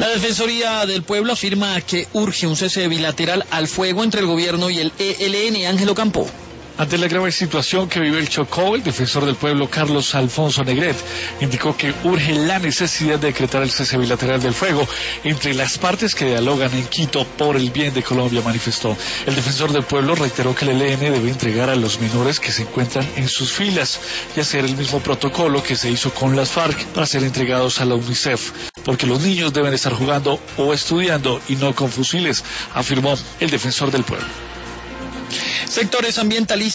La Defensoría del Pueblo afirma que urge un cese bilateral al fuego entre el gobierno y el ELN. Ángelo Campo. Ante la grave situación que vive el Chocó, el defensor del pueblo Carlos Alfonso Negret indicó que urge la necesidad de decretar el cese bilateral del fuego entre las partes que dialogan en Quito por el bien de Colombia, manifestó. El defensor del pueblo reiteró que el ELN debe entregar a los menores que se encuentran en sus filas y hacer el mismo protocolo que se hizo con las FARC para ser entregados a la UNICEF, porque los niños deben estar jugando o estudiando y no con fusiles, afirmó el defensor del pueblo. Sectores ambientalistas